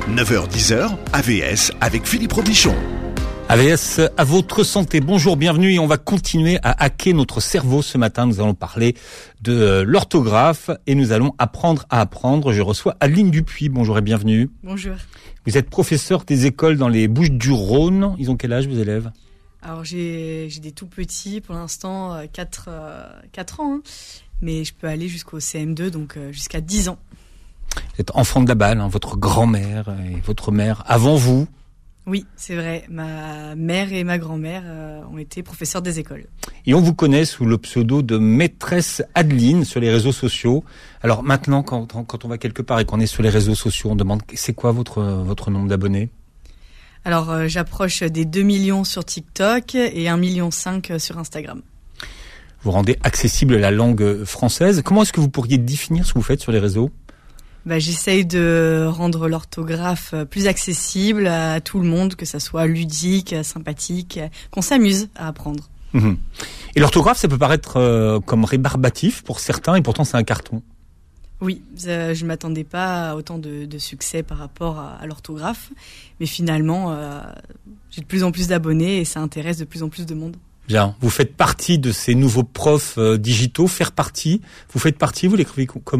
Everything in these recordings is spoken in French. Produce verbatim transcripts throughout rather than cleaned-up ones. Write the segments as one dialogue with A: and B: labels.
A: neuf heures dix heures, A V S avec Philippe Robichon.
B: A V S, à votre santé. Bonjour, bienvenue et on va continuer à hacker notre cerveau ce matin. Nous allons parler de l'orthographe et nous allons apprendre à apprendre. Je reçois Adeline Dupuis. Bonjour et bienvenue.
C: Bonjour.
B: Vous êtes professeur des écoles dans les Bouches-du-Rhône. Ils ont quel âge, vos élèves ?
C: Alors j'ai, j'ai des tout petits, pour l'instant quatre ans, hein. Mais je peux aller jusqu'au C M deux, donc jusqu'à dix ans.
B: Vous êtes enfant de la balle, hein, votre grand-mère et votre mère avant vous.
C: Oui, c'est vrai. Ma mère et ma grand-mère euh, ont été professeurs des écoles.
B: Et on vous connaît sous le pseudo de maîtresse Adeline sur les réseaux sociaux. Alors maintenant, quand, quand on va quelque part et qu'on est sur les réseaux sociaux, on demande c'est quoi votre, votre nombre d'abonnés ?
C: Alors euh, j'approche des deux millions sur TikTok et un virgule cinq million sur Instagram.
B: Vous rendez accessible la langue française. Comment est-ce que vous pourriez définir ce que vous faites sur les réseaux ?
C: Bah, j'essaye de rendre l'orthographe plus accessible à tout le monde, que ça soit ludique, sympathique, qu'on s'amuse à apprendre.
B: Mmh. Et l'orthographe, ça peut paraître euh, comme rébarbatif pour certains, et pourtant c'est un carton.
C: Oui, euh, je ne m'attendais pas à autant de, de succès par rapport à, à l'orthographe, mais finalement, euh, j'ai de plus en plus d'abonnés et ça intéresse de plus en plus de monde.
B: Bien, vous faites partie de ces nouveaux profs euh, digitaux, faire partie. Vous faites partie, vous l'écrivez comment ?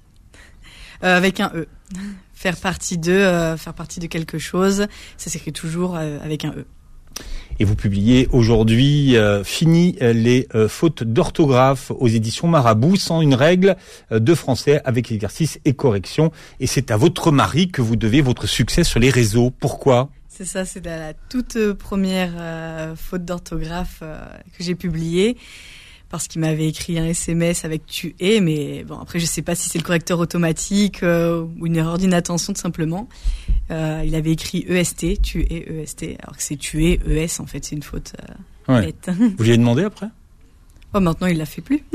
C: Euh, avec un E. Faire partie de, euh, faire partie de quelque chose, ça s'écrit toujours euh, avec un E.
B: Et vous publiez aujourd'hui euh, Fini les euh, fautes d'orthographe aux éditions Marabout, sans une règle euh, de français avec exercice et correction. Et c'est à votre mari que vous devez votre succès sur les réseaux. Pourquoi ?
C: C'est ça, c'est la toute première euh, faute d'orthographe euh, que j'ai publiée. Parce qu'il m'avait écrit un S M S avec tu es, mais bon, après je sais pas si c'est le correcteur automatique euh, ou une erreur d'inattention tout simplement. Euh, il avait écrit E S T, tu es E S T, alors que c'est tu es E S en fait, c'est une faute euh,
B: ouais.
C: bête.
B: Vous lui avez demandé après ?
C: Oh, maintenant il l'a fait plus.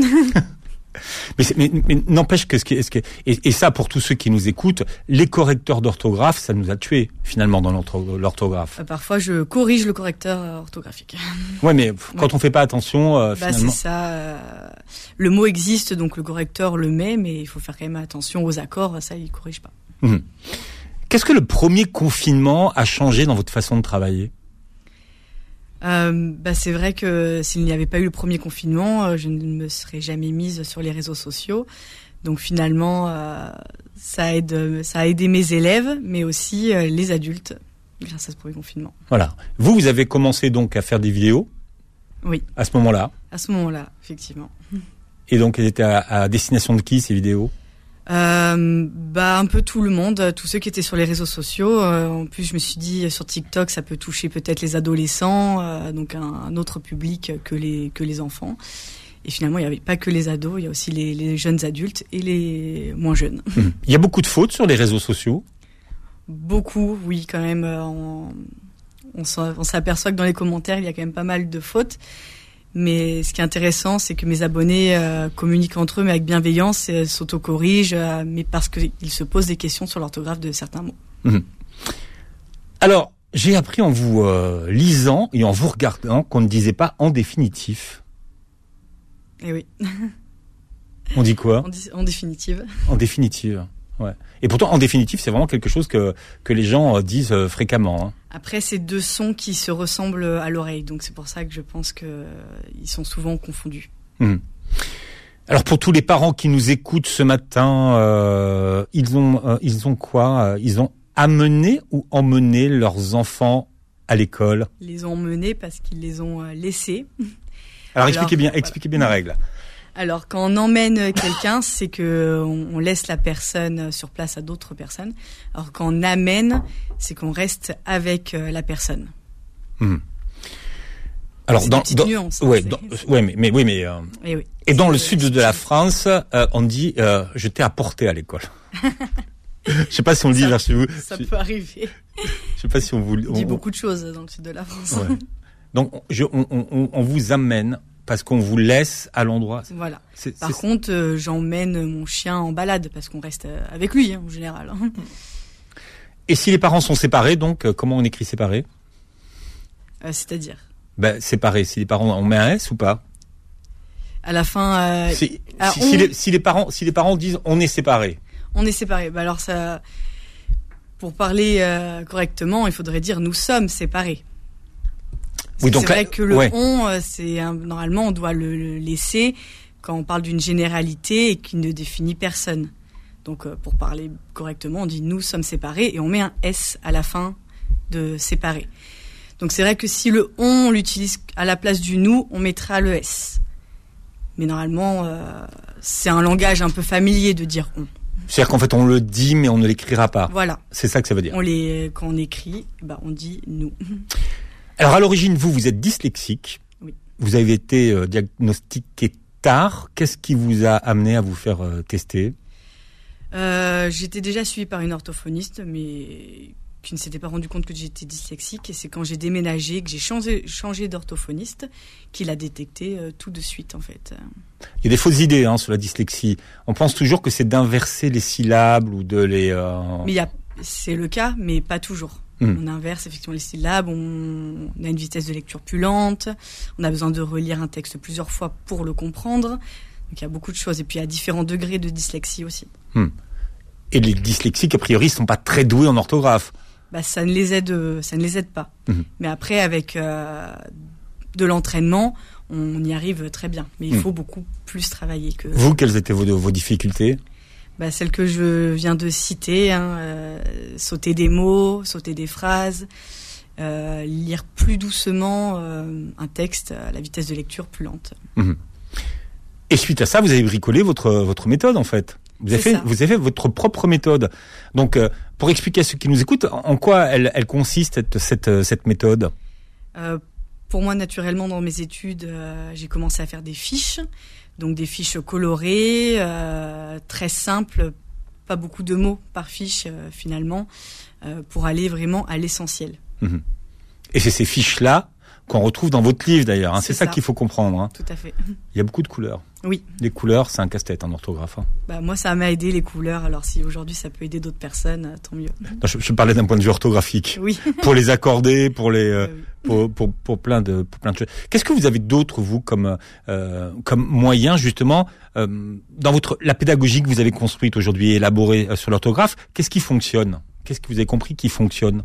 B: Mais, mais, mais n'empêche que ce qui est, ce qui est et, et ça pour tous ceux qui nous écoutent, les correcteurs d'orthographe, ça nous a tués finalement dans l'orthographe.
C: Euh, parfois je corrige le correcteur euh, orthographique.
B: Ouais, mais quand ouais. on fait pas attention, euh,
C: bah,
B: finalement.
C: C'est ça. Euh, le mot existe, donc le correcteur le met, mais il faut faire quand même attention aux accords. Ça, il corrige pas.
B: Mmh. Qu'est-ce que le premier confinement a changé dans votre façon de travailler ?
C: Euh, bah c'est vrai que s'il n'y avait pas eu le premier confinement, euh, je ne me serais jamais mise sur les réseaux sociaux. Donc finalement, euh, ça aide, ça a aidé mes élèves, mais aussi euh, les adultes, grâce à ce premier confinement.
B: Voilà. Vous, vous avez commencé donc à faire des vidéos.
C: Oui.
B: À ce moment-là.
C: À ce moment-là, effectivement.
B: Et donc, elles étaient à, à destination de qui ces vidéos ?
C: Euh, bah un peu tout le monde, tous ceux qui étaient sur les réseaux sociaux. Euh, en plus, je me suis dit sur TikTok, ça peut toucher peut-être les adolescents, euh, donc un, un autre public que les que les enfants. Et finalement, il n'y avait pas que les ados, il y a aussi les, les jeunes adultes et les moins jeunes.
B: Mmh. Il y a beaucoup de fautes sur les réseaux sociaux.
C: Beaucoup, oui, quand même. On, on, on s'aperçoit que dans les commentaires, il y a quand même pas mal de fautes. Mais ce qui est intéressant, c'est que mes abonnés euh, communiquent entre eux, mais avec bienveillance, et s'auto-corrigent, euh, mais parce qu'ils se posent des questions sur l'orthographe de certains mots.
B: Mmh. Alors, j'ai appris en vous euh, lisant et en vous regardant qu'on ne disait pas en définitif.
C: Eh oui.
B: On dit quoi ?
C: En, di- en définitive.
B: En définitive, ouais. Et pourtant, en définitive, c'est vraiment quelque chose que que les gens euh, disent euh, fréquemment. Hein.
C: Après, c'est deux sons qui se ressemblent à l'oreille, donc c'est pour ça que je pense que euh, ils sont souvent confondus.
B: Mmh. Alors pour tous les parents qui nous écoutent ce matin, euh, ils ont euh, ils ont quoi ? Ils ont amené ou emmené leurs enfants à l'école ?
C: Ils les ont emmenés parce qu'ils les ont euh, laissés.
B: Alors, Alors expliquez bien, voilà. expliquez bien la règle.
C: Alors, quand on emmène quelqu'un, c'est que on, on laisse la personne sur place à d'autres personnes. Alors, quand on amène, c'est qu'on reste avec euh, la personne.
B: Mmh. Alors,
C: c'est
B: dans,
C: des petites
B: dans,
C: nuances.
B: Ouais,
C: hein,
B: dans, ouais, mais, mais oui, mais. Euh,
C: et, oui.
B: et dans
C: c'est,
B: le sud de la France, euh, on dit euh, je t'ai apporté à l'école. Je sais pas si on le dit
C: ça,
B: vers chez vous.
C: Ça peut arriver.
B: Je sais pas si on vous.
C: On dit beaucoup de choses dans le sud de la France.
B: Ouais. Donc, je, on, on, on vous amène. Parce qu'on vous laisse à l'endroit.
C: Voilà.
B: C'est,
C: Par
B: c'est...
C: contre, euh, j'emmène mon chien en balade parce qu'on reste avec lui hein, en général.
B: Et si les parents sont séparés, donc euh, comment on écrit séparés ?
C: euh, C'est-à-dire ?
B: Ben séparés. Si les parents, on met un S ou pas ?
C: À la fin. Euh,
B: si,
C: alors,
B: si,
C: on...
B: si, les, si les parents, si les parents disent on est séparés.
C: On est séparés. Bah alors ça. pour parler euh, correctement, il faudrait dire nous sommes séparés.
B: Oui, donc
C: c'est vrai
B: là,
C: que le
B: ouais.
C: on, c'est un, normalement on doit le, le laisser quand on parle d'une généralité et qui ne définit personne. Donc euh, pour parler correctement, on dit nous sommes séparés et on met un S à la fin de séparés. Donc c'est vrai que si le on, on l'utilise à la place du nous, on mettra le S. Mais normalement, euh, c'est un langage un peu familier de dire on.
B: C'est-à-dire qu'en fait on le dit mais on ne l'écrira pas.
C: Voilà.
B: C'est ça que ça veut dire.
C: On les, quand on écrit, bah on dit nous.
B: Alors à l'origine, vous, vous êtes dyslexique.
C: Oui.
B: Vous avez été euh, diagnostiqué tard. Qu'est-ce qui vous a amené à vous faire euh, tester ?
C: euh, J'étais déjà suivie par une orthophoniste, mais qui ne s'était pas rendu compte que j'étais dyslexique. Et c'est quand j'ai déménagé, que j'ai changé, changé d'orthophoniste, qu'il a détecté euh, tout de suite, en fait.
B: Il y a des fausses idées hein, sur la dyslexie. On pense toujours que c'est d'inverser les syllabes ou de les... Euh...
C: Mais il y a, c'est le cas, mais pas toujours.
B: Mmh.
C: On inverse effectivement les syllabes, on, on a une vitesse de lecture plus lente, on a besoin de relire un texte plusieurs fois pour le comprendre. Donc il y a beaucoup de choses. Et puis il y a différents degrés de dyslexie aussi.
B: Mmh. Et les dyslexiques, a priori, ne sont pas très doués en orthographe.
C: Bah, ça ne les aide, ça ne les aide pas.
B: Mmh.
C: Mais après, avec euh, de l'entraînement, on y arrive très bien. Mais il
B: mmh.
C: faut beaucoup plus travailler que...
B: Vous, quelles étaient vos, vos difficultés ?
C: Bah, celle que je viens de citer, hein, euh, sauter des mots, sauter des phrases, euh, lire plus doucement euh, un texte à la vitesse de lecture plus lente.
B: Mmh. Et suite à ça, vous avez bricolé votre votre méthode en fait. Vous avez
C: C'est
B: fait
C: ça.
B: vous avez fait votre propre méthode. Donc euh, pour expliquer à ceux qui nous écoutent, en quoi elle elle consiste cette cette, cette méthode ?
C: euh, Pour moi, naturellement, dans mes études, euh, j'ai commencé à faire des fiches. Donc des fiches colorées, euh, très simples, pas beaucoup de mots par fiche euh, finalement, euh, pour aller vraiment à l'essentiel.
B: Mmh. Et c'est ces fiches-là qu'on retrouve dans votre livre d'ailleurs. Hein. C'est,
C: C'est
B: ça,
C: ça
B: qu'il faut comprendre. Hein.
C: Tout à fait.
B: Il y a beaucoup de couleurs.
C: Oui.
B: Les couleurs, c'est un casse-tête en orthographe. Hein.
C: Bah, moi, ça m'a aidé les couleurs. Alors si aujourd'hui ça peut aider d'autres personnes, euh, tant mieux.
B: Non, je, je parlais d'un point de vue orthographique.
C: Oui.
B: Pour les accorder, pour les... Euh,
C: Euh, oui.
B: Pour, pour, pour plein de pour plein de choses. Qu'est-ce que vous avez d'autre vous comme euh, comme moyen justement euh, dans votre la pédagogie que vous avez construite aujourd'hui et élaborée euh, sur l'orthographe? Qu'est-ce qui fonctionne? Qu'est-ce que vous avez compris qui fonctionne?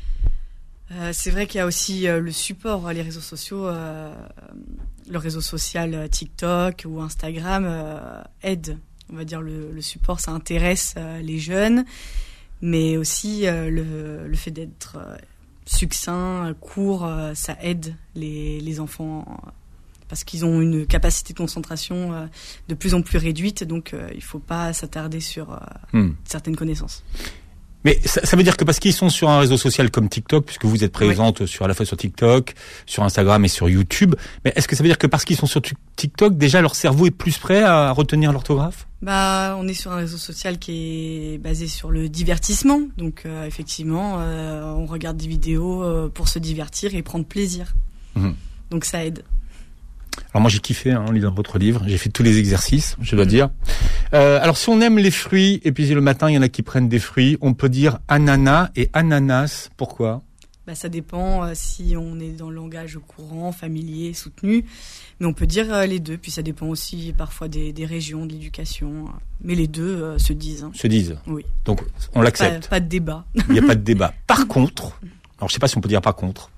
C: Euh, c'est vrai qu'il y a aussi euh, le support, les réseaux sociaux, euh, le réseau social euh, TikTok ou Instagram euh, aide. On va dire le, le support, ça intéresse euh, les jeunes, mais aussi euh, le, le fait d'être euh, succinct, court, euh, ça aide les, les enfants euh, parce qu'ils ont une capacité de concentration euh, de plus en plus réduite, donc euh, il ne faut pas s'attarder sur euh,
B: hmm.
C: certaines connaissances.
B: Mais ça, ça veut dire que parce qu'ils sont sur un réseau social comme TikTok, puisque vous êtes présente oui. sur à la fois sur TikTok, sur Instagram et sur YouTube, mais est-ce que ça veut dire que parce qu'ils sont sur TikTok, déjà leur cerveau est plus prêt à retenir l'orthographe?
C: Bah, on est sur un réseau social qui est basé sur le divertissement, donc euh, effectivement, euh, on regarde des vidéos euh, pour se divertir et prendre plaisir. Mmh. Donc ça aide.
B: Alors moi j'ai kiffé hein, en lisant votre livre, j'ai fait tous les exercices, je dois mmh. dire. Euh, alors si on aime les fruits, et puis le matin il y en a qui prennent des fruits, on peut dire ananas et ananas, pourquoi?
C: Bah, ça dépend euh, si on est dans le langage courant, familier, soutenu, mais on peut dire euh, les deux, puis ça dépend aussi parfois des, des régions, de l'éducation, euh, mais les deux euh, se disent. Hein.
B: Se disent.
C: Oui.
B: Donc on l'accepte.
C: Pas, pas de débat.
B: Il n'y a pas de débat. Par contre, alors je sais pas si on peut dire par contre,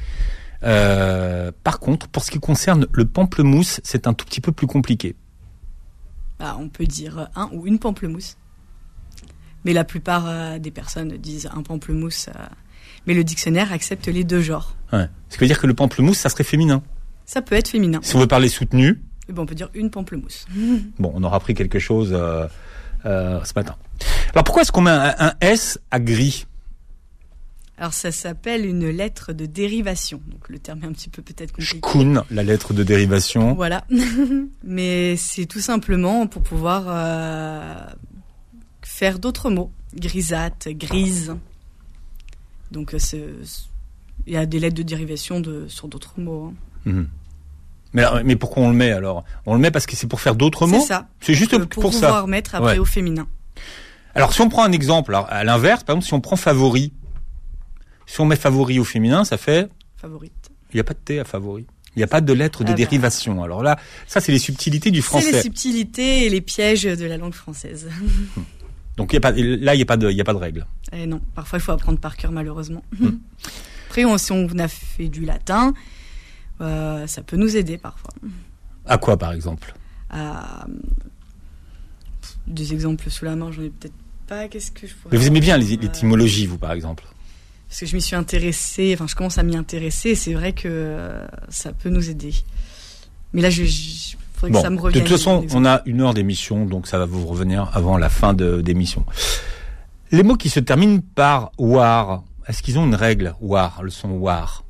B: Euh, par contre, pour ce qui concerne le pamplemousse, c'est un tout petit peu plus compliqué.
C: Bah, on peut dire un ou une pamplemousse. Mais la plupart euh, des personnes disent un pamplemousse. Euh, mais le dictionnaire accepte les deux genres.
B: Ouais. Ce qui veut dire que le pamplemousse, ça serait féminin.
C: Ça peut être féminin.
B: Si on veut parler soutenu.
C: Et ben, on peut dire une pamplemousse.
B: Bon, on aura appris quelque chose euh, euh, ce matin. Alors pourquoi est-ce qu'on met un, un S à gris ?
C: Alors ça s'appelle une lettre de dérivation. Donc le terme est un petit peu peut-être compliqué.
B: Shkun, la lettre de dérivation.
C: Voilà. Mais c'est tout simplement pour pouvoir euh, faire d'autres mots. Grisâtre, grise. Donc il y a des lettres de dérivation de, sur d'autres mots. Hein.
B: Mmh. Mais, mais pourquoi on le met alors ? On le met parce que c'est pour faire d'autres mots ?
C: C'est ça.
B: C'est juste
C: pour,
B: pour,
C: pour
B: ça.
C: Pour pouvoir mettre après
B: ouais.
C: au féminin.
B: Alors si on prend un exemple, alors, à l'inverse, par exemple si on prend favori, si on met favori au féminin, ça fait...
C: Favorite. Il
B: n'y a pas de T à favori. Il n'y a pas de lettre de ah dérivation. Bah. Alors là, ça c'est les subtilités du français.
C: C'est les subtilités et les pièges de la langue française.
B: Donc y a pas, là, il n'y a pas de, il y a pas de règle.
C: Et non, parfois il faut apprendre par cœur malheureusement. Mmh. Après, on, si on a fait du latin, euh, ça peut nous aider parfois.
B: À quoi, par exemple?
C: À... Des exemples sous la main, j'en ai peut-être pas. Qu'est-ce que je pourrais...
B: Mais vous aimez bien l'étymologie, vous, par exemple?
C: Parce que je m'y suis intéressée, enfin je commence à m'y intéresser, et c'est vrai que euh, ça peut nous aider. Mais là, je, je faudrait
B: bon,
C: que ça me revienne.
B: De toute façon, on a une heure d'émission, donc ça va vous revenir avant la fin de d'émission. Les mots qui se terminent par war, est-ce qu'ils ont une règle? War, le son war.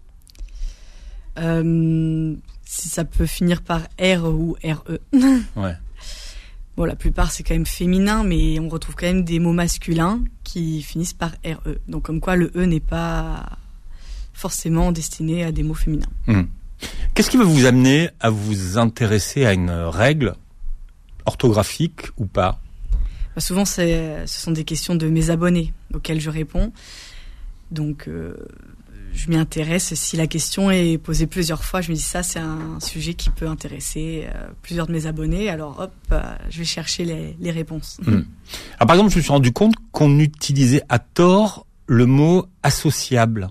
C: Euh, si ça peut finir par R ou R E.
B: Ouais.
C: Bon, la plupart, c'est quand même féminin, mais on retrouve quand même des mots masculins qui finissent par R E. Donc, comme quoi, le E n'est pas forcément destiné à des mots féminins.
B: Mmh. Qu'est-ce qui va vous amener à vous intéresser à une règle orthographique ou pas?
C: Bah, souvent, c'est, ce sont des questions de mes abonnés auxquelles je réponds. Donc, euh, je m'y intéresse. Si la question est posée plusieurs fois, je me dis ça, c'est un sujet qui peut intéresser euh, plusieurs de mes abonnés. Alors, hop, euh, je vais chercher les, les réponses.
B: Mmh. Alors, par exemple, je me suis rendu compte qu'on utilisait à tort le mot associable.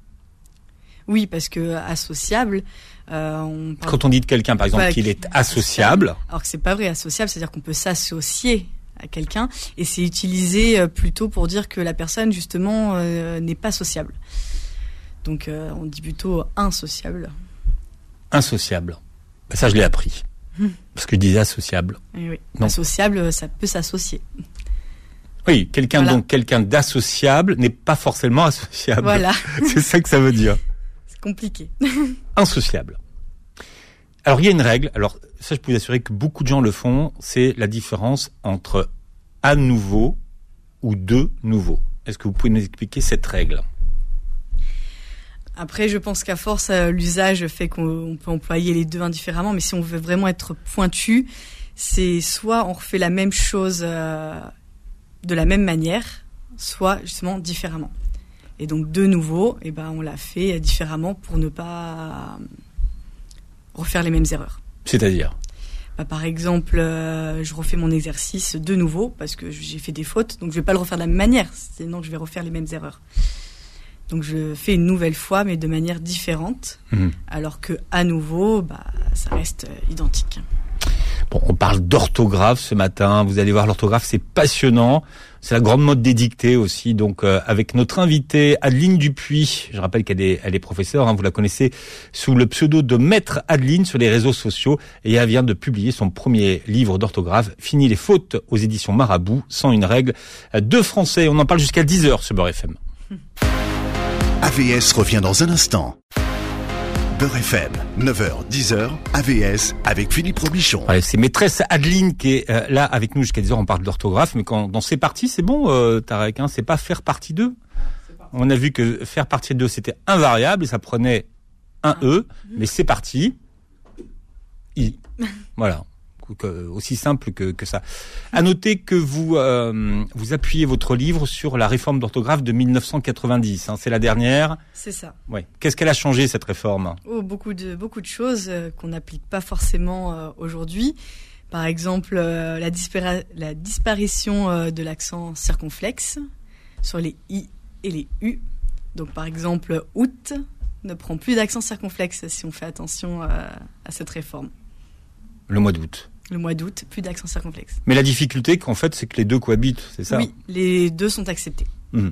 C: Oui, parce que associable, euh, on parle...
B: Quand on dit de quelqu'un, par exemple, voilà, qu'il est associable.
C: Alors que c'est pas vrai, associable, c'est-à-dire qu'on peut s'associer à quelqu'un, et c'est utilisé plutôt pour dire que la personne, justement, euh, n'est pas sociable. Donc, euh, on dit plutôt insociable.
B: Insociable. Ben ça, je l'ai appris. Mmh. Parce que je disais associable.
C: Et oui. Non. Associable, ça peut s'associer.
B: Oui, quelqu'un voilà. donc quelqu'un d'associable n'est pas forcément associable.
C: Voilà.
B: C'est ça que ça veut dire.
C: C'est compliqué.
B: Insociable. Alors, il y a une règle. Alors, ça, je peux vous assurer que beaucoup de gens le font. C'est la différence entre à nouveau ou de nouveau. Est-ce que vous pouvez nous expliquer cette règle?
C: Après, je pense qu'à force, l'usage fait qu'on peut employer les deux indifféremment. Mais si on veut vraiment être pointu, c'est soit on refait la même chose euh, de la même manière, soit justement différemment. Et donc, de nouveau, eh ben, on l'a fait différemment pour ne pas refaire les mêmes erreurs.
B: C'est-à-dire ?
C: Bah, par exemple, euh, je refais mon exercice de nouveau parce que j'ai fait des fautes, donc je vais pas le refaire de la même manière, sinon je vais refaire les mêmes erreurs. Donc je fais une nouvelle fois, mais de manière différente, mmh. alors que à nouveau, bah, ça reste identique.
B: Bon, on parle d'orthographe ce matin. Vous allez voir, l'orthographe, c'est passionnant. C'est la grande mode des dictées aussi. Donc, euh, avec notre invitée Adeline Dupuis. Je rappelle qu'elle est, elle est professeure. Hein, vous la connaissez sous le pseudo de Maître Adeline sur les réseaux sociaux. Et elle vient de publier son premier livre d'orthographe, Fini les fautes, aux éditions Marabout, sans une règle de français. On en parle jusqu'à dix heures sur Beurre F M.
A: A V S revient dans un instant. Beurre F M, neuf heures, dix heures, A V S avec Philippe Robichon.
B: Ouais, c'est maîtresse Adeline qui est euh, là avec nous jusqu'à dix heures. On parle d'orthographe, mais quand dans ces parties, c'est bon, euh, Tarek, hein, c'est pas faire partie deux. On a vu que faire partie deux, c'était invariable et ça prenait un E, mais c'est parti. I. Voilà. Aussi simple que, que ça. À noter que vous euh, vous appuyez votre livre sur la réforme d'orthographe de mille neuf cent quatre-vingt-dix. Hein, c'est la dernière.
C: C'est ça.
B: Ouais. Qu'est-ce qu'elle a changé cette réforme?
C: Oh, beaucoup de beaucoup de choses euh, qu'on n'applique pas forcément euh, aujourd'hui. Par exemple, euh, la, dispara- la disparition euh, de l'accent circonflexe sur les i et les u. Donc, par exemple, août ne prend plus d'accent circonflexe si on fait attention euh, à cette réforme.
B: Le mois d'août.
C: Le mois d'août, plus d'accent circonflexe.
B: Mais la difficulté, qu'en fait, c'est que les deux cohabitent, c'est ça?
C: Oui, les deux sont acceptés.
B: Mmh.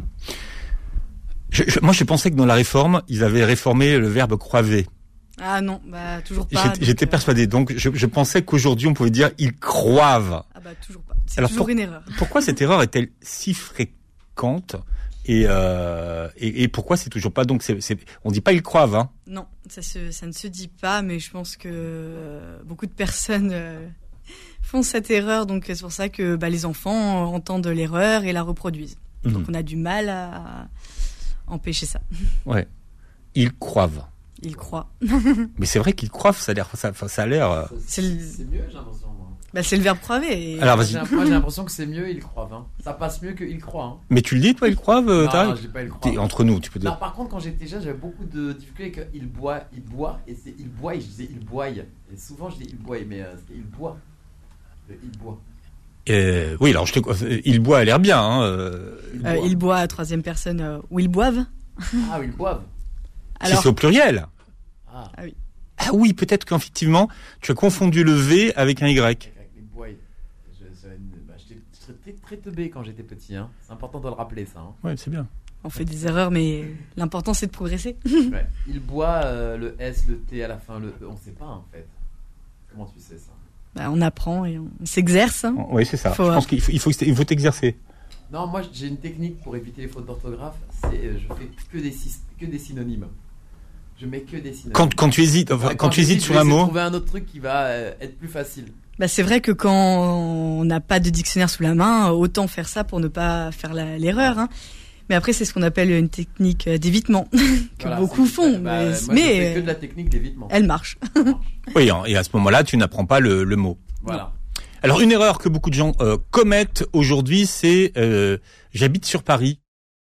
B: Je, je, moi, je pensais que dans la réforme, ils avaient réformé le verbe croiver.
C: Ah non, bah toujours pas.
B: J'étais, j'étais euh... persuadé, donc je, je pensais qu'aujourd'hui, on pouvait dire « ils croivent ».
C: Ah bah toujours pas, c'est Alors, toujours pour, une erreur.
B: Pourquoi cette erreur est-elle si fréquente et, euh, et, et pourquoi c'est toujours pas... Donc, c'est, c'est, on dit pas « ils croivent ». Hein.
C: Non, ça, se, ça ne se dit pas, mais je pense que euh, beaucoup de personnes... Euh... font cette erreur, donc c'est pour ça que bah, les enfants entendent l'erreur et la reproduisent. Mmh. Donc on a du mal à empêcher ça.
B: Ouais, ils croivent.
C: Ils croient.
B: Mais c'est vrai qu'ils croivent, ça a l'air, ça, ça a l'air. Euh...
D: C'est, le... c'est mieux, j'ai l'impression. Moi.
C: Bah c'est le verbe croiver. Et...
B: Alors vas-y.
D: J'ai, moi j'ai l'impression que c'est mieux, ils croivent. Hein. Ça passe mieux que ils croient. Hein.
B: Mais tu le dis toi, ils croivent.
D: Non,
B: t'as...
D: non, je dis pas ils croient.
B: Entre nous, tu peux dire.
D: Non, par contre, quand j'étais jeune, j'avais beaucoup de difficultés avec ils boivent, ils boivent, et c'est ils boivent, et je disais ils boivent. Et souvent je dis ils boivent, mais euh, c'était ils boivent. Il boit.
B: Euh, oui, alors je te, il boit a l'air bien. Hein, euh,
C: il, boit. Euh, il boit à troisième personne euh, ou ils boivent.
D: Ah, oui, ils boivent.
B: Alors, si c'est au pluriel.
C: Ah, ah oui.
B: Ah oui, peut-être qu'effectivement, tu as confondu le V avec un Y.
D: Avec les bois. Je, je, bah, j'étais très, très teubé quand j'étais petit. Hein. C'est important de le rappeler, ça. Hein.
B: Oui, c'est bien.
C: On fait des erreurs, mais l'important, c'est de progresser.
D: Ouais. Il boit euh, le S, le T à la fin, le E. On ne sait pas, en fait. Comment tu sais ça?
C: Bah, on apprend et on, on s'exerce. Hein.
B: Oui, c'est ça.
C: Faut,
B: je pense qu'il faut, il faut, il faut t'exercer.
D: Non, moi, j'ai une technique pour éviter les fautes d'orthographe. C'est euh, je fais que des, que des synonymes. Je mets que des synonymes.
B: Quand, quand tu hésites, enfin,
D: ouais,
B: quand, quand tu hésites sur un mot. Je vais
D: trouver un autre truc qui va euh, être plus facile.
C: Bah, c'est vrai que quand on n'a pas de dictionnaire sous la main, autant faire ça pour ne pas faire la, l'erreur. Hein. Mais après, c'est ce qu'on appelle une technique d'évitement que voilà, beaucoup font.
D: Bah,
C: mais
D: moi,
C: mais
D: je fais que de la technique d'évitement.
C: Elle marche.
D: Elle marche.
B: Oui, et à ce moment-là, tu n'apprends pas le, le mot.
D: Voilà.
B: Non. Alors, une erreur que beaucoup de gens euh, commettent aujourd'hui, c'est euh, j'habite sur Paris.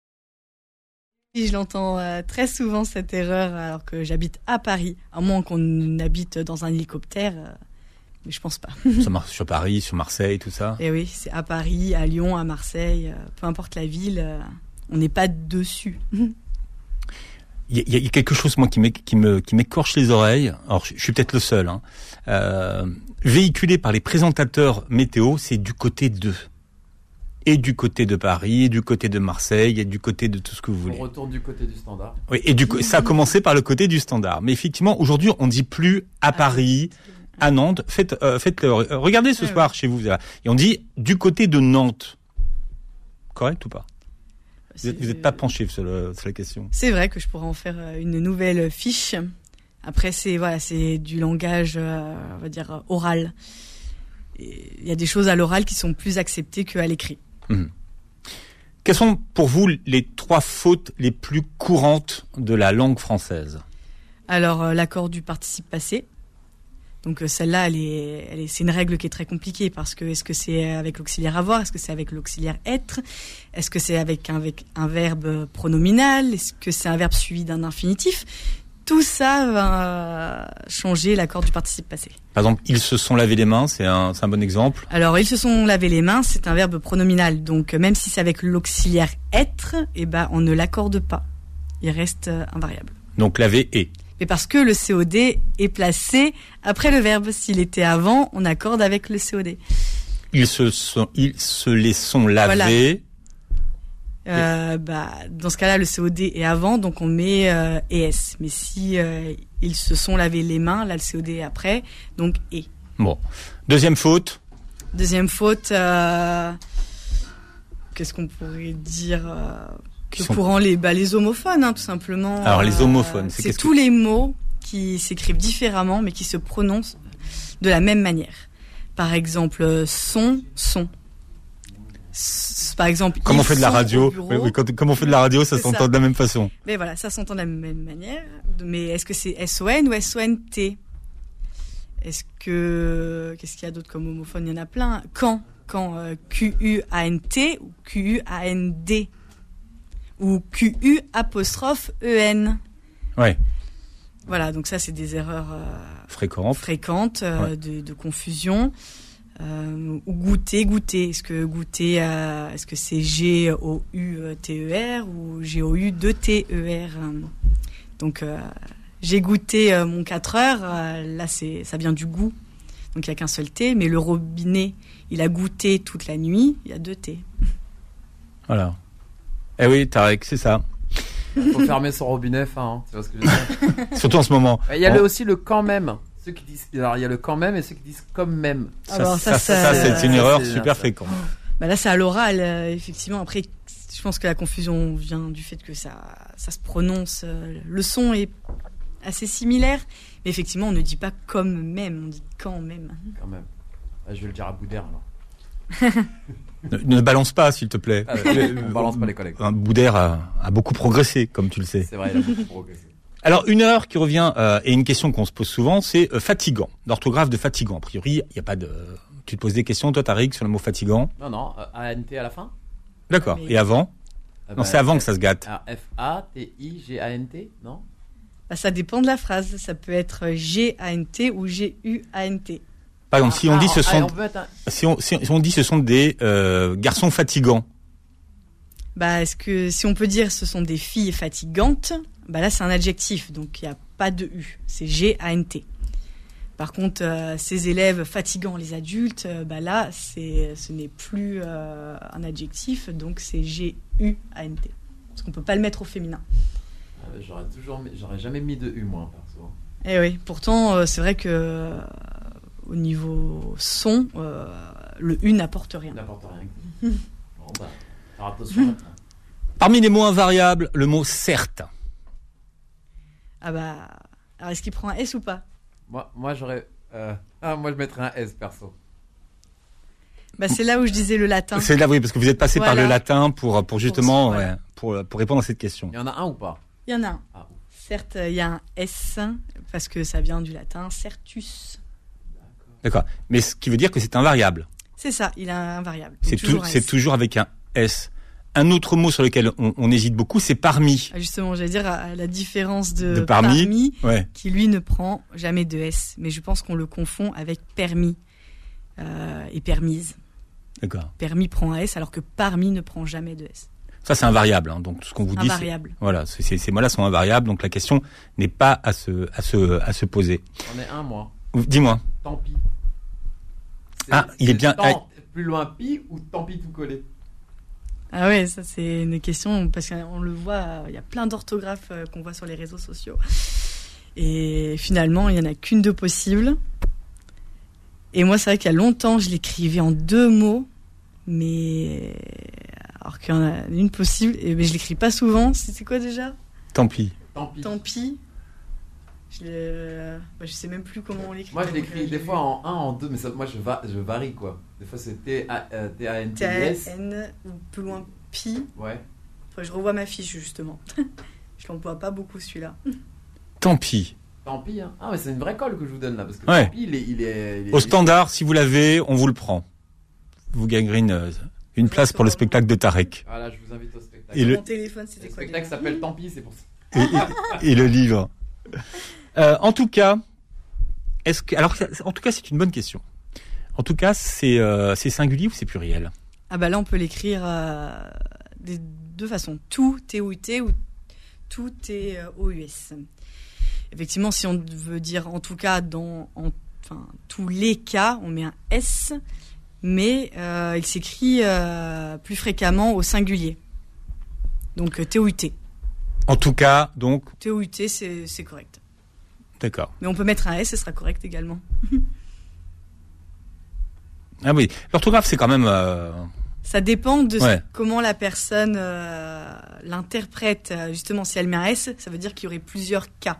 C: Je l'entends euh, très souvent cette erreur alors que j'habite à Paris, à moins qu'on habite dans un hélicoptère, euh, mais je pense pas.
B: Sur, sur Paris, sur Marseille, tout ça.
C: Et oui, c'est à Paris, à Lyon, à Marseille, euh, peu importe la ville, euh, on n'est pas dessus.
B: Il y, y, y a quelque chose moi qui, m'é, qui me qui m'écorche les oreilles. Alors je, je suis peut-être le seul. Hein. Euh, véhiculé par les présentateurs météo, c'est du côté de. Et du côté de Paris, et du côté de Marseille, et du côté de tout ce que vous voulez.
D: On retourne du côté du standard.
B: Oui, et du ça a commencé par le côté du standard. Mais effectivement, aujourd'hui, on dit plus à Paris, à Nantes. Faites, euh, faites, euh, regardez ce ouais, soir ouais. chez vous, et on dit du côté de Nantes. Correct ou pas? Vous n'êtes pas penché sur, le, sur la question.
C: C'est vrai que je pourrais en faire une nouvelle fiche. Après, c'est voilà, c'est du langage, euh, on va dire oral. Il y a des choses à l'oral qui sont plus acceptées qu'à l'écrit.
B: Mmh. Quelles sont pour vous les trois fautes les plus courantes de la langue française?
C: Alors, euh, l'accord du participe passé. Donc euh, celle-là, elle est, elle est, c'est une règle qui est très compliquée parce que est-ce que c'est avec l'auxiliaire avoir, est-ce que c'est avec l'auxiliaire être, est-ce que c'est avec un, avec un verbe pronominal, est-ce que c'est un verbe suivi d'un infinitif? Tout ça va changer l'accord du participe passé.
B: Par exemple, ils se sont lavé les mains, c'est un, c'est un bon exemple.
C: Alors, ils se sont lavé les mains, c'est un verbe pronominal. Donc, même si c'est avec l'auxiliaire être, eh ben, on ne l'accorde pas. Il reste invariable.
B: Donc, laver est.
C: Mais parce que le C O D est placé après le verbe. S'il était avant, on accorde avec le C O D.
B: Ils se sont, ils se les sont lavés.
C: Voilà. Euh, bah, dans ce cas-là, le C O D est avant, donc on met euh, E S. Mais si euh, ils se sont lavé les mains, là le C O D est après, donc E.
B: Bon. Deuxième faute.
C: Deuxième faute. Euh, qu'est-ce qu'on pourrait dire euh, que
B: sont...
C: Courant les bah, les homophones, hein, tout simplement.
B: Alors les homophones,
C: euh,
B: c'est,
C: c'est
B: qu'est-ce
C: tous
B: que...
C: les mots qui s'écrivent différemment, mais qui se prononcent de la même manière. Par exemple, son, son. Par exemple,
B: comme on fait de la radio, oui, oui, quand, comme on fait de la radio, ça s'entend ça. de la même façon.
C: Mais voilà, ça s'entend de la même manière. Mais est-ce que c'est S O N ou S O N T? Est-ce que qu'est-ce qu'il y a d'autre comme homophone? Il y en a plein. Quand, quand euh, Q U A N T ou Q U A N D ou Q U apostrophe E N.
B: Ouais.
C: Voilà, donc ça c'est des erreurs euh,
B: fréquentes,
C: fréquentes euh, ouais. de, de confusion. Euh, ou goûter, goûter. Est-ce que goûter, euh, est-ce que c'est G O U T E R ou G O U deux T E R? Donc, euh, j'ai goûté euh, mon quatre heures. Euh, là, c'est, ça vient du goût. Donc, il n'y a qu'un seul T. Mais le robinet, il a goûté toute la nuit. Il y a deux T.
B: Voilà. Eh oui, Tarek, c'est ça.
D: Il faut fermer son robinet fin. Hein, tu vois ce que je veux dire.
B: Surtout en ce moment.
D: Il y a bon. le, aussi le quand même. Ceux qui disent, alors il y a le quand même et ceux qui disent comme même.
B: Ça, alors, ça, ça, ça, ça, c'est une ça, erreur c'est super fréquente.
C: Bah là, c'est à l'oral, euh, effectivement. Après, je pense que la confusion vient du fait que ça, ça se prononce. Euh, le son est assez similaire, mais effectivement, on ne dit pas comme même, on dit quand même.
D: Quand même. Ah, je vais le dire à Boudère alors.
B: ne, ne balance pas, s'il te plaît.
D: Ah, ouais, on balance pas les collègues.
B: Boudère a, a beaucoup progressé, comme tu le sais.
D: C'est vrai, il a beaucoup progressé.
B: Alors, une erreur qui revient, euh, et une question qu'on se pose souvent, c'est euh, fatigant. L'orthographe de fatigant. A priori, il n'y a pas de... Tu te poses des questions, toi, Tariq, sur le mot fatigant?
D: Non, non, euh, A N T à la fin.
B: D'accord. Mais... Et avant euh, Non, bah, c'est avant F... que ça se gâte.
D: F A T I G A N T, non?
C: Bah, ça dépend de la phrase. Ça peut être G A N T ou G U A N T.
B: Par exemple, si on
D: Ah,
B: dit ce
D: ah,
B: sont,
D: on peut mettre un-
B: si on, si on dit ce sont des euh, garçons fatigants.
C: Bah, est-ce que si on peut dire ce sont des filles fatigantes, bah là c'est un adjectif, donc il n'y a pas de U, c'est G A N T. Par contre, euh, ces élèves fatigants, les adultes, euh, bah là c'est, ce n'est plus euh, un adjectif, donc c'est G U A N T. Parce qu'on peut pas le mettre au féminin.
D: Euh, J'aurais toujours, mis- j'aurais jamais mis de U moi perso.
C: Eh oui, pourtant euh, c'est vrai que euh, au niveau son, euh, le U n'apporte rien.
D: N'importe rien. Bon bah, alors attention maintenant.
B: Parmi les mots invariables, le mot certes.
C: Ah bah, alors est-ce qu'il prend un S ou pas?
D: Moi, moi j'aurais, euh, ah moi je mettrais un S perso.
C: Bah c'est là où je disais le latin.
B: C'est là, oui, parce que vous êtes passé par
C: Voilà.
B: le latin pour, pour justement,
C: Voilà.
B: ouais, pour, pour répondre à cette question.
D: Il y en a un ou pas?
C: Il y en a un.
D: Ah, ouf.
C: Certes, il y a un S, parce que ça vient du latin certus.
B: D'accord. Mais ce qui veut dire que c'est invariable.
C: C'est ça, il a un variable. Donc
B: C'est tout,
C: toujours un
B: c'est
C: S.
B: toujours avec un S. Un autre mot sur lequel on, on hésite beaucoup, c'est parmi.
C: Ah, justement, j'allais dire à la différence de,
B: De parmi. Ouais.
C: qui lui ne prend jamais de S. Mais je pense qu'on le confond avec permis euh, et permise.
B: D'accord.
C: Permis prend un S, alors que parmi ne prend jamais de S.
B: Ça, c'est invariable. Hein. Donc, ce qu'on vous dit, c'est,
C: Invariable.
B: voilà, c'est- c'est- ces mots-là sont invariables. Donc, la question n'est pas à se, à se, à se poser.
D: J'en ai un moi.
B: Dis-moi.
D: Tant pis. C'est-
B: Ah, il est
D: c'est
B: bien-
D: tant- plus loin pi ou tant pis tout collé?
C: Ah ouais, ça c'est une question, parce qu'on le voit, euh, il y a plein d'orthographes euh, qu'on voit sur les réseaux sociaux. Et finalement, il n'y en a qu'une de possible. Et moi, c'est vrai qu'il y a longtemps, je l'écrivais en deux mots, mais alors qu'il y en a une possible, et mais je l'écris pas souvent. C'était quoi déjà?
B: Tant pis.
D: Tant pis.
C: Tant pis. Je, l'ai- bah, je sais même plus comment on l'écrit.
D: Moi je l'écris des fois en un, en deux, mais ça, moi je, va, je varie quoi. Des fois c'est T A N T I S.
C: T A N ou plus loin pi.
D: Ouais.
C: Faut que je revois ma fiche justement. Je l'emploie pas beaucoup celui-là.
B: Tant pis.
D: Tant pis. Hein. Ah mais c'est une vraie colle que je vous donne là parce que
B: Ouais.
D: tant pis il est, il est, il est-
B: Au standard, si vous l'avez, on vous le prend. Vous gagnerez une, euh, une place pour le spectacle de Tarek.
D: Voilà, je vous invite au spectacle.
B: Et le-
C: Mon téléphone, c'était
D: Le
C: quoi
D: spectacle
C: déjà
D: s'appelle Tant pis, c'est pour ça.
B: Et, et- et le livre. Euh, en tout cas, est-ce que, alors, en tout cas, c'est une bonne question. En tout cas, c'est, euh, c'est singulier ou c'est pluriel?
C: Ah bah là, on peut l'écrire euh, des deux façons. Tout, T O U T, ou tout, T O U S. Effectivement, si on veut dire en tout cas dans en, enfin, tous les cas, on met un S, mais euh, il s'écrit euh, plus fréquemment au singulier. Donc euh, T O U T.
B: En tout cas, donc,
C: T O U T, c'est, c'est correct.
B: d'accord.
C: Mais on peut mettre un S, ce sera correct également.
B: Ah oui, l'orthographe, c'est quand même, euh,
C: Ça dépend de ce-
B: Ouais.
C: comment la personne euh, l'interprète. Euh, Justement, si elle met un S, ça veut dire qu'il y aurait plusieurs cas.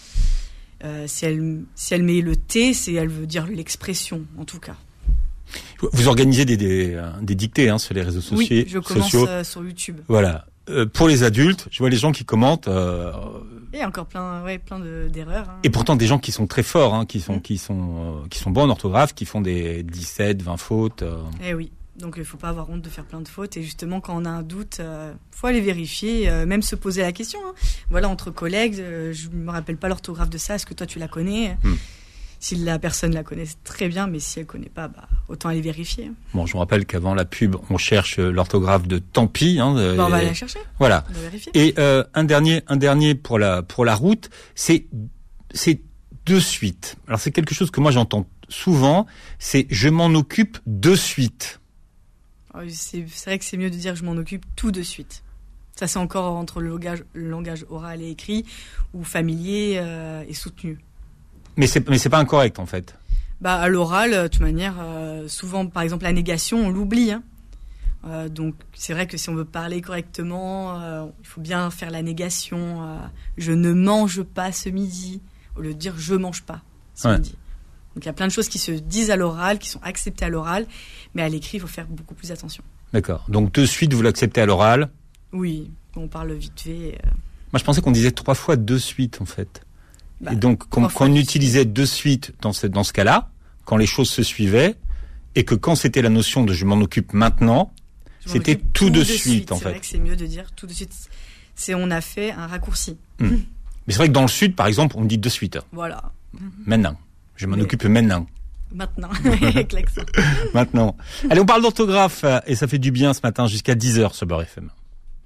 C: Euh, si, elle, si elle met le T, c'est, elle veut dire l'expression, en tout cas.
B: vous organisez des, des, euh, des dictées, hein, sur les réseaux sociaux.
C: Oui, je commence
B: sociaux.
C: euh, sur YouTube.
B: Voilà. Euh, pour les adultes, je vois les gens qui commentent, euh,
C: Et encore plein, ouais, plein de, d'erreurs. hein.
B: et pourtant des gens qui sont très forts, hein, qui sont,
C: Mm.
B: qui sont, euh, qui sont bons en orthographe, qui font des dix-sept, vingt fautes. euh.
C: Eh oui. Donc il faut pas avoir honte de faire plein de fautes. Et justement, quand on a un doute, euh, faut aller vérifier, euh, même se poser la question. hein. Voilà, entre collègues, euh, je me rappelle pas l'orthographe de ça. Est-ce que toi tu la connais?
B: Hmm.
C: Si la personne la connaît, c'est très bien, mais si elle connaît pas, bah, autant aller vérifier.
B: Bon, je vous rappelle qu'avant la pub, on cherche euh, l'orthographe de tant pis. Hein, euh,
C: Bah, on va
B: et-
C: la chercher,
B: Voilà.
C: on va vérifier.
B: Et euh, un dernier, un dernier pour la pour la route, c'est c'est de suite. Alors c'est quelque chose que moi j'entends souvent. C'est je m'en occupe de suite.
C: Oh, C'est, c'est vrai que c'est mieux de dire je m'en occupe tout de suite. Ça, c'est encore entre le langage, le langage oral et écrit ou familier euh, et soutenu.
B: Mais c'est mais c'est pas incorrect en fait.
C: Bah, à l'oral, de toute manière, euh, souvent, par exemple, la négation, on l'oublie. Hein. Euh, donc, c'est vrai que si on veut parler correctement, euh, il faut bien faire la négation. euh, je ne mange pas ce midi, au lieu de dire je mange pas ce
B: Ouais.
C: midi. Donc, il y a plein de choses qui se disent à l'oral, qui sont acceptées à l'oral, mais à l'écrit, il faut faire beaucoup plus attention.
B: D'accord. Donc de suite vous l'acceptez à l'oral.
C: Oui, on parle vite fait. euh,
B: Moi je pensais qu'on disait trois fois de suite en fait.
C: bah,
B: Et donc qu'on
C: trois fois
B: qu'on
C: de
B: utilisait de suite dans ce dans ce cas-là, quand les choses se suivaient, et que quand c'était la notion de je m'en occupe maintenant,
C: Je m'en
B: c'était
C: occupe
B: tout de suite, en
C: C'est
B: fait.
C: vrai que c'est mieux de dire tout de suite. C'est on a fait un raccourci.
B: mais c'est vrai que dans le sud par exemple on me dit de suite,
C: Voilà.
B: maintenant. Je m'en
C: Mais-
B: occupe maintenant.
C: Maintenant, avec l'accent.
B: Maintenant. Allez, on parle d'orthographe et ça fait du bien ce matin jusqu'à dix heures sur Beurre F M.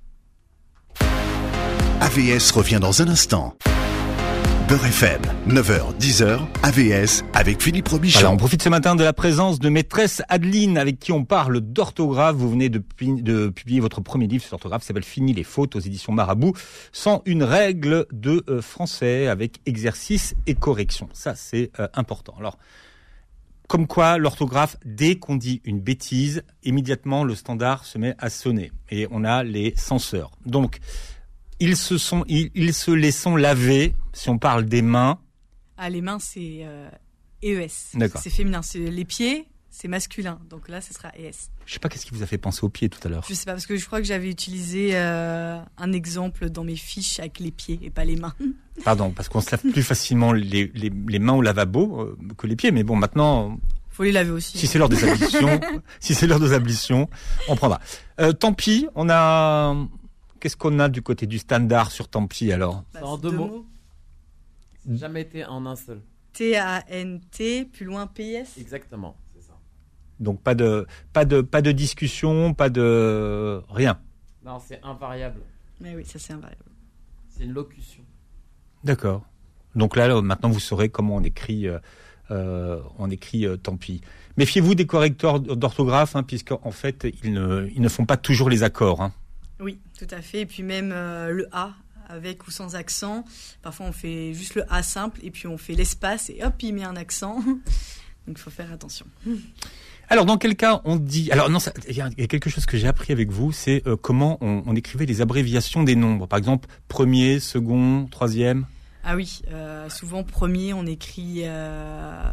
A: A V S revient dans un instant. Beurre F M, neuf heures dix heures, A V S avec Philippe Robichon.
B: Voilà, on profite ce matin de la présence de maîtresse Adeline avec qui on parle d'orthographe. Vous venez de, de publier votre premier livre sur l'orthographe, ça s'appelle Fini les fautes aux éditions Marabout, sans une règle de euh, français avec exercice et correction. Ça, c'est euh, important. Alors, comme quoi, l'orthographe, dès qu'on dit une bêtise, immédiatement le standard se met à sonner et on a les censeurs. Donc, ils se sont, ils, ils se les sont lavés. Si on parle des mains.
C: Ah, les mains, c'est euh, E E S.
B: D'accord.
C: C'est féminin. C'est les pieds, c'est masculin. Donc là, ce sera E S.
B: Je sais pas qu'est-ce qui vous a fait penser aux pieds tout à l'heure.
C: Je sais pas, parce que je crois que j'avais utilisé euh, un exemple dans mes fiches avec les pieds et pas les mains.
B: Pardon, parce qu'on se lave plus facilement les, les, les mains au lavabo euh, que les pieds. Mais bon, maintenant.
C: Faut les laver aussi.
B: Si c'est l'heure des ablutions, si c'est l'heure des ablutions, on prendra. Euh, tant pis, on a. Qu'est-ce qu'on a du côté du standard sur tant pis alors?
C: Bah,
D: C'est en deux mots. Ça n'a jamais été en un seul.
C: T A N T, plus loin P I S.
D: Exactement, c'est ça.
B: Donc pas de pas de pas de discussion, pas de rien.
D: Non, c'est invariable.
C: Mais oui, ça c'est invariable.
D: C'est une locution.
B: D'accord. Donc là, là maintenant vous saurez comment on écrit euh, on écrit euh, tant pis. Méfiez-vous des correcteurs d'orthographe, hein, puisqu'en fait ils ne ils ne font pas toujours les accords. Hein.
C: Oui, tout à fait. Et puis même euh, le A, avec ou sans accent. Parfois, on fait juste le A simple et puis on fait l'espace et hop, il met un accent. Donc, il faut faire attention.
B: Alors, dans quel cas on dit... Alors, non, il y, y a quelque chose que j'ai appris avec vous, c'est euh, comment on, on écrivait les abréviations des nombres. Par exemple, premier, second, troisième.
C: Ah oui, euh, souvent, premier, on écrit... Euh...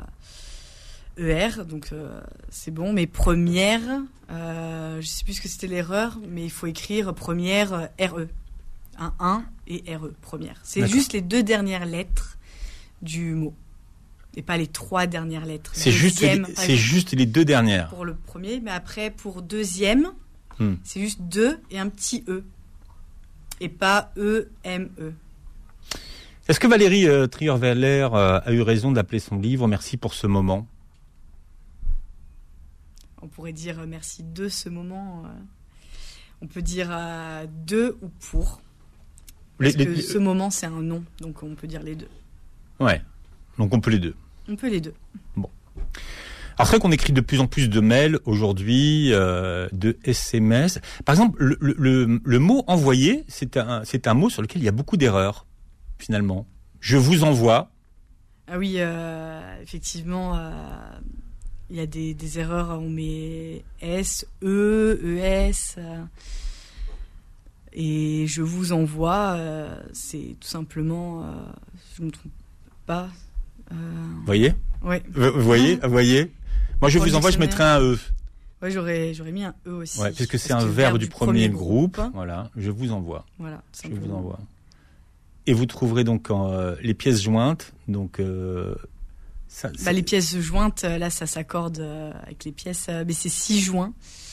C: E R, donc euh, c'est bon, mais première, euh, je sais plus ce que c'était l'erreur, mais il faut écrire première euh, R E, un un et R E, première. C'est
B: D'accord.
C: juste les deux dernières lettres du mot, et pas les trois dernières lettres.
B: C'est juste, les, c'est juste les deux dernières.
C: Pour le premier, mais après pour deuxième, hmm. c'est juste deux et un petit E, et pas E M E.
B: Est-ce que Valérie euh, Trierweiler euh, a eu raison d'appeler son livre « Merci pour ce moment » ?
C: On pourrait dire merci de ce moment. Euh, on peut dire euh, de ou pour. Parce les, que les, ce moment, c'est un nom. Donc, on peut dire les deux.
B: Ouais. Donc, on peut les deux.
C: On peut les deux.
B: Bon. Alors, c'est vrai qu'on écrit de plus en plus de mails aujourd'hui, euh, de S M S. Par exemple, le, le, le mot envoyer, c'est un, c'est un mot sur lequel il y a beaucoup d'erreurs, finalement. Je vous envoie.
C: Ah oui, euh, effectivement... Euh, il y a des, des erreurs, on met S, E, E S, euh, et je vous envoie, euh, c'est tout simplement, euh, je ne me trompe pas.
B: Vous euh, voyez ?
C: Ouais.
B: Vous voyez ? Vous voyez ? Moi, je vous envoie, je mettrais un E.
C: Ouais, j'aurais, j'aurais mis un E aussi.
B: Ouais, puisque c'est un verbe du premier groupe. groupe. Voilà, je vous envoie.
C: Voilà,
B: je vous envoie. Et vous trouverez donc euh, les pièces jointes, donc... Euh,
C: Ça, bah, les pièces jointes, là, ça s'accorde euh, avec les pièces, euh, mais c'est six joints.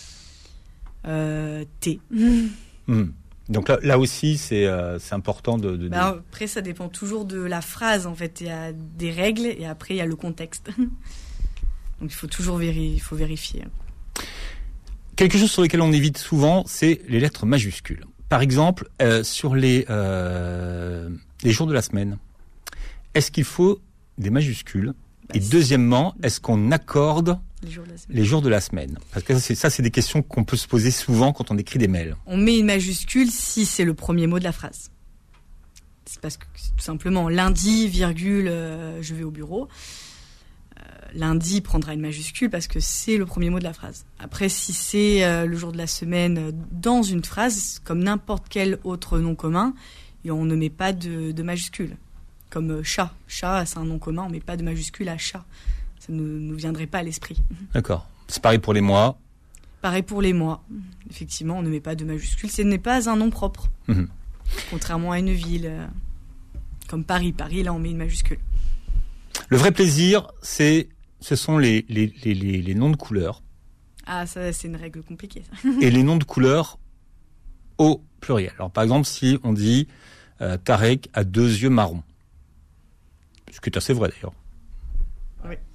C: Euh, T.
B: Mmh. Donc là, là aussi, c'est, euh, c'est important de... de,
C: bah,
B: de...
C: Après, ça dépend toujours de la phrase, en fait. Il y a des règles et après, il y a le contexte. Donc, il faut toujours véri- il faut vérifier.
B: Quelque chose sur lequel on évite souvent, c'est les lettres majuscules. Par exemple, euh, sur les, euh, les jours de la semaine, est-ce qu'il faut des majuscules ?
C: Bah,
B: Et deuxièmement, est-ce qu'on accorde
C: les jours de la semaine,
B: les jours de la semaine ? Parce que ça c'est, ça, c'est des questions qu'on peut se poser souvent quand on écrit des mails.
C: On met une majuscule si c'est le premier mot de la phrase. C'est parce que, c'est tout simplement, lundi, virgule, euh, je vais au bureau. Euh, lundi prendra une majuscule parce que c'est le premier mot de la phrase. Après, si c'est euh, le jour de la semaine dans une phrase, comme n'importe quel autre nom commun, et on ne met pas de, de majuscule. Comme chat. Chat, c'est un nom commun, on ne met pas de majuscule à chat. Ça ne nous viendrait pas à l'esprit.
B: D'accord. C'est pareil pour les mois.
C: Pareil pour les mois. Effectivement, on ne met pas de majuscule. Ce n'est pas un nom propre. Mmh. Contrairement à une ville, euh, comme Paris. Paris, là, on met une majuscule.
B: Le vrai plaisir, c'est, ce sont les, les, les, les, les noms de couleurs.
C: Ah, ça, c'est une règle compliquée, ça.
B: Et les noms de couleurs au pluriel. Alors, par exemple, si on dit euh, Tarek a deux yeux marrons. Ce qui est assez vrai d'ailleurs.
C: Oui.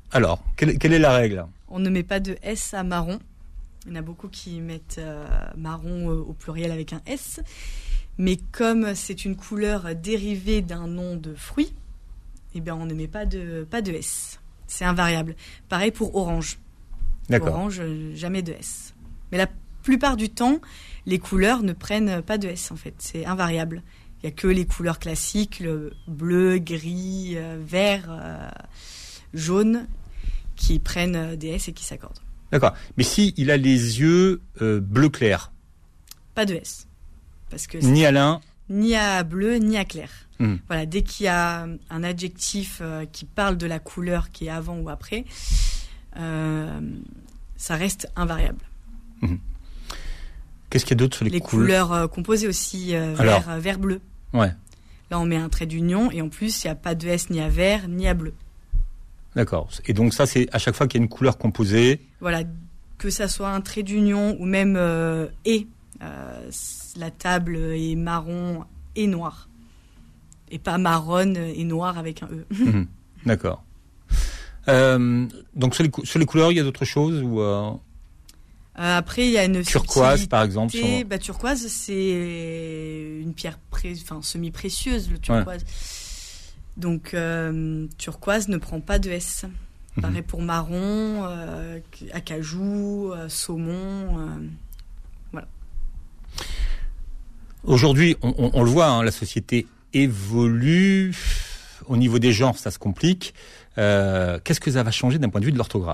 B: Alors, quelle, quelle est la règle ?
C: On ne met pas de S à marron. Il y en a beaucoup qui mettent euh, marron euh, au pluriel avec un S. Mais comme c'est une couleur dérivée d'un nom de fruit, eh bien on ne met pas de, pas de S. C'est invariable. Pareil pour orange.
B: D'accord.
C: Orange, jamais de S. Mais la plupart du temps, les couleurs ne prennent pas de S en fait. C'est invariable. Il n'y a que les couleurs classiques, le bleu, gris, euh, vert, euh, jaune, qui prennent des S et qui s'accordent.
B: D'accord. Mais si il a les yeux euh, bleu clair,
C: pas de S. Parce que
B: ni à l'un,
C: ni à bleu, ni à clair.
B: Mmh.
C: Voilà, dès qu'il y a un adjectif euh, qui parle de la couleur qui est avant ou après, euh, ça reste invariable.
B: Mmh. Qu'est-ce qu'il y a d'autre sur les,
C: les
B: couleurs
C: couleurs euh, composées aussi, euh,
B: Alors,
C: vert, vert, bleu.
B: Ouais.
C: Là, on met un trait d'union et en plus, il n'y a pas de S ni à vert ni à bleu.
B: D'accord. Et donc ça, c'est à chaque fois qu'il y a une couleur composée.
C: Voilà, que ça soit un trait d'union ou même euh, et. Euh, la table est marron et noir. Et pas marronne et noir avec un E.
B: Mmh. D'accord. Euh, donc sur les, sur les couleurs, il y a d'autres choses ou euh...
C: Euh, après, il y a une
B: turquoise, par exemple. Sur...
C: Bah, turquoise, c'est une pierre pré... enfin, semi-précieuse, le turquoise. Ouais. Donc, euh, turquoise ne prend pas de S. Mmh. Pareil pour marron, euh, acajou, euh, saumon. Euh, voilà.
B: Aujourd'hui, on, on, on le voit, hein, la société évolue. Au niveau des genres, ça se complique. Euh, qu'est-ce que ça va changer d'un point de vue de l'orthographe ?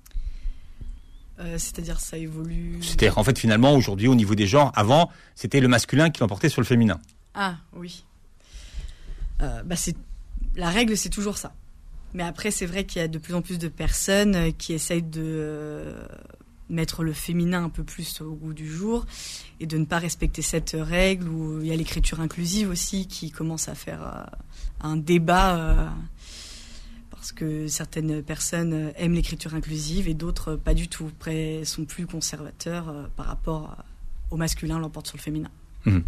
C: Euh, c'est-à-dire ça évolue.
B: C'est-à-dire en fait finalement aujourd'hui au niveau des genres, avant c'était le masculin qui l'emportait sur le féminin.
C: Ah oui. Euh, bah c'est la règle, c'est toujours ça. Mais après c'est vrai qu'il y a de plus en plus de personnes qui essayent de euh, mettre le féminin un peu plus au goût du jour et de ne pas respecter cette règle. Où il y a l'écriture inclusive aussi qui commence à faire euh, un débat. Euh, Parce que certaines personnes aiment l'écriture inclusive et d'autres pas du tout. Après, sont plus conservateurs euh, par rapport au masculin, l'emporte sur le féminin.
B: Mmh.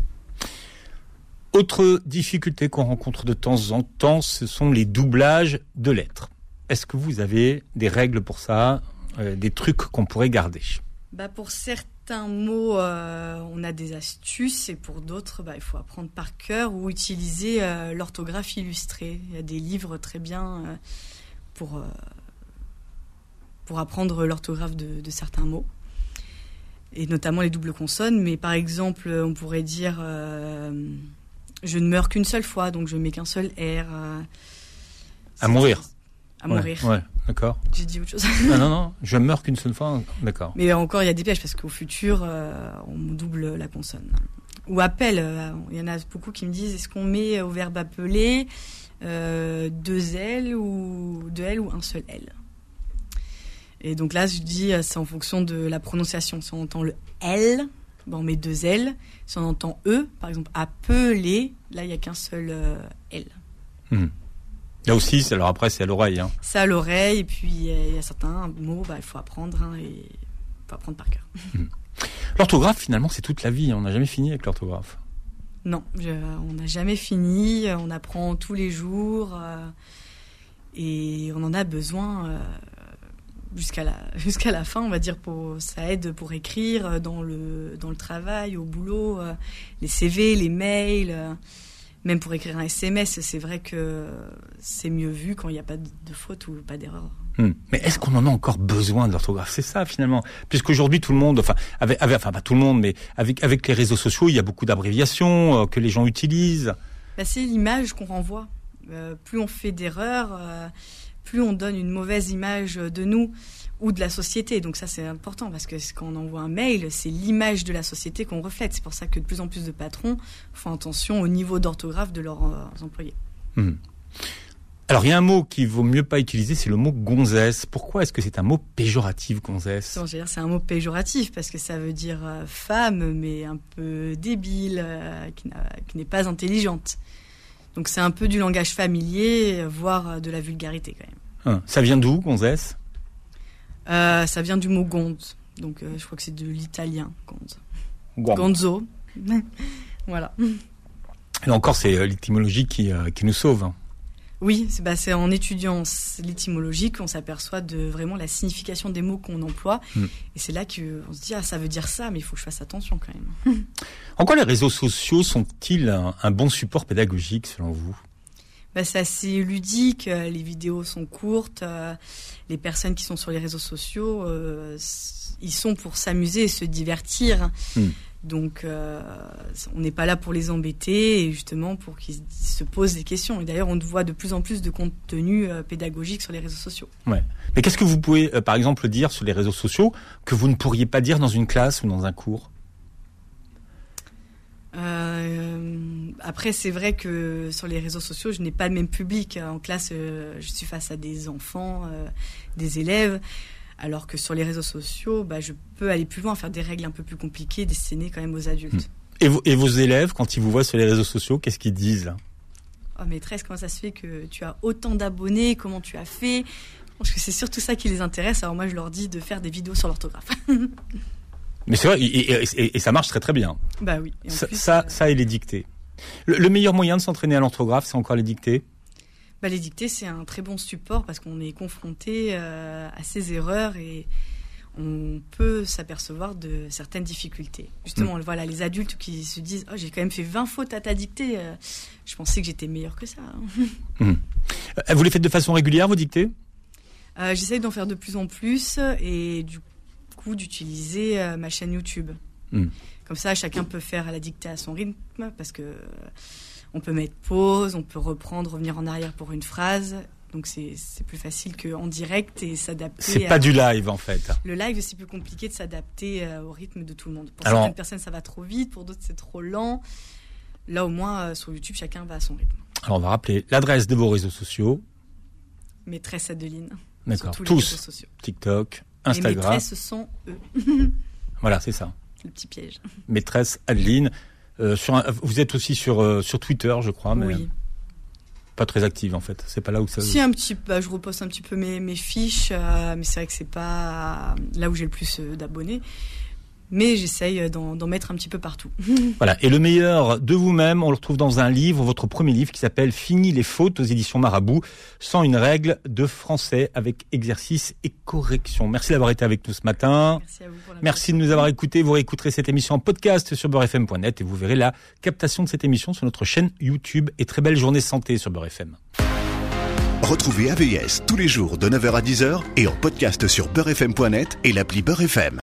B: Autre difficulté qu'on rencontre de temps en temps, ce sont les doublages de lettres. Est-ce que vous avez des règles pour ça, euh, des trucs qu'on pourrait garder ?
C: Bah pour certains mots, euh, on a des astuces et pour d'autres, bah, il faut apprendre par cœur ou utiliser euh, l'orthographe illustrée. Il y a des livres très bien euh, pour, euh, pour apprendre l'orthographe de, de certains mots, et notamment les doubles consonnes. Mais par exemple, on pourrait dire euh, « je ne meurs qu'une seule fois », donc je mets qu'un seul R. Euh,
B: à mourir.
C: À mourir.
B: Ouais, ouais, d'accord.
C: J'ai dit autre chose.
B: non, non, non, je meurs qu'une seule fois, d'accord.
C: Mais encore, il y a des pièges, parce qu'au futur, euh, on double la consonne. Ou appel, euh, il y en a beaucoup qui me disent, est-ce qu'on met au verbe appeler euh, deux L ou deux L ou un seul L ? Et donc là, je dis, c'est en fonction de la prononciation. Si on entend le L, ben on met deux L. Si on entend E, par exemple, appeler, là, il n'y a qu'un seul euh, L.
B: Mmh. Là aussi, alors après, c'est à l'oreille. Hein.
C: C'est à l'oreille, et puis il y a certains mots, bah, il faut apprendre, hein, et il faut apprendre par cœur.
B: Mmh. L'orthographe, finalement, c'est toute la vie. On n'a jamais fini avec l'orthographe.
C: Non, je, on n'a jamais fini. On apprend tous les jours, euh, et on en a besoin euh, jusqu'à la jusqu'à la fin, on va dire. Pour, ça aide pour écrire dans le dans le travail, au boulot, euh, les C V, les mails. Euh, Même pour écrire un S M S, c'est vrai que c'est mieux vu quand il n'y a pas de faute ou pas d'erreur.
B: Hum. Mais est-ce qu'on en a encore besoin de l'orthographe ? C'est ça finalement, puisqu'aujourd'hui tout le monde, enfin, avec, avec, enfin pas tout le monde, mais avec avec les réseaux sociaux, il y a beaucoup d'abréviations euh, que les gens utilisent.
C: Bah, c'est l'image qu'on renvoie. Euh, plus on fait d'erreurs, euh, plus on donne une mauvaise image de nous ou de la société. Donc ça, c'est important, parce que quand on envoie un mail, c'est l'image de la société qu'on reflète. C'est pour ça que de plus en plus de patrons font attention au niveau d'orthographe de leurs euh, employés.
B: Mmh. Alors, il y a un mot qu'il vaut mieux pas utiliser, c'est le mot gonzesse. Pourquoi est-ce que c'est un mot péjoratif, gonzesse ?
C: Non, je veux dire, c'est un mot péjoratif, parce que ça veut dire euh, femme, mais un peu débile, euh, qui, n'a, qui n'est pas intelligente. Donc c'est un peu du langage familier, voire de la vulgarité quand même.
B: Hein. Ça vient d'où, gonzesse ?
C: Euh, ça vient du mot gonze, donc euh, je crois que c'est de l'italien, gonze.
B: Wow.
C: Gonzo. Voilà.
B: Et encore, c'est euh, l'étymologie qui, euh, qui nous sauve. Hein.
C: Oui, c'est, bah, c'est en étudiant l'étymologie qu'on s'aperçoit de vraiment la signification des mots qu'on emploie. Mmh. Et c'est là qu'on se dit, ah, ça veut dire ça, mais il faut que je fasse attention quand même.
B: En quoi les réseaux sociaux sont-ils un, un bon support pédagogique selon vous ?
C: Bah, c'est assez ludique, les vidéos sont courtes, euh, les personnes qui sont sur les réseaux sociaux, euh, ils sont pour s'amuser et se divertir. Mmh. Donc, euh, on n'est pas là pour les embêter et justement pour qu'ils se posent des questions. Et d'ailleurs, on voit de plus en plus de contenu euh, pédagogique sur les réseaux sociaux.
B: Ouais. Mais qu'est-ce que vous pouvez, euh, par exemple, dire sur les réseaux sociaux que vous ne pourriez pas dire dans une classe ou dans un cours ?
C: euh, Après, c'est vrai que sur les réseaux sociaux, je n'ai pas le même public. En classe, euh, je suis face à des enfants, euh, des élèves. Alors que sur les réseaux sociaux, bah, je peux aller plus loin, faire des règles un peu plus compliquées, destinées quand même aux adultes.
B: Et, vous, et vos élèves, quand ils vous voient sur les réseaux sociaux, qu'est-ce qu'ils disent ?
C: Oh maîtresse, comment ça se fait que tu as autant d'abonnés ? Comment tu as fait ? Je pense que c'est surtout ça qui les intéresse. Alors moi, je leur dis de faire des vidéos sur l'orthographe.
B: Mais c'est vrai, et, et, et, et ça marche très très bien.
C: Bah oui. Et en
B: ça,
C: plus,
B: ça,
C: euh...
B: ça et les dictées. Le, le meilleur moyen de s'entraîner à l'orthographe, c'est encore les dictées ?
C: Bah, les dictées, c'est un très bon support parce qu'on est confronté euh, à ces erreurs et on peut s'apercevoir de certaines difficultés. Justement, mmh. voilà, les adultes qui se disent « Oh, j'ai quand même fait vingt fautes à ta dictée. Euh, je pensais que j'étais meilleure que ça. »
B: mmh. Vous les faites de façon régulière, vos dictées ?
C: euh, J'essaye d'en faire de plus en plus et du coup d'utiliser euh, ma chaîne YouTube. Mmh. Comme ça, chacun peut faire la dictée à son rythme parce que... Euh, on peut mettre pause, on peut reprendre, revenir en arrière pour une phrase. Donc c'est, c'est plus facile qu'en direct et s'adapter.
B: C'est pas à... du live en fait.
C: Le live, c'est plus compliqué de s'adapter euh, au rythme de tout le monde. Pour
B: Alors...
C: certaines personnes, ça va trop vite, pour d'autres, c'est trop lent. Là, au moins, euh, sur YouTube, chacun va à son rythme.
B: Alors on va rappeler l'adresse de vos réseaux sociaux.
C: Maîtresse Adeline.
B: D'accord,
C: tous.
B: tous. TikTok, Instagram.
C: Les maîtresses sont eux.
B: Voilà, c'est ça.
C: Le petit piège.
B: Maîtresse Adeline. Euh, sur un, vous êtes aussi sur euh, sur Twitter, je crois, mais
C: oui.
B: Pas très active en fait. C'est pas là où ça.
C: Si un petit, bah, je reposte un petit peu mes mes fiches, euh, mais c'est vrai que c'est pas là où j'ai le plus euh, d'abonnés. Mais j'essaye d'en, d'en mettre un petit peu partout.
B: Voilà. Et le meilleur de vous-même, on le retrouve dans un livre, votre premier livre qui s'appelle Fini les fautes aux éditions Marabout, sans une règle de français avec exercice et correction. Merci d'avoir été avec nous ce matin.
C: Merci à vous pour la
B: Merci de nous avoir écoutés. Vous réécouterez cette émission en podcast sur beurre f m point net et vous verrez la captation de cette émission sur notre chaîne YouTube. Et très belle journée santé sur Beurre F M.
A: Retrouvez A V S tous les jours de neuf heures à dix heures et en podcast sur beurre f m point net et l'appli Beurre F M.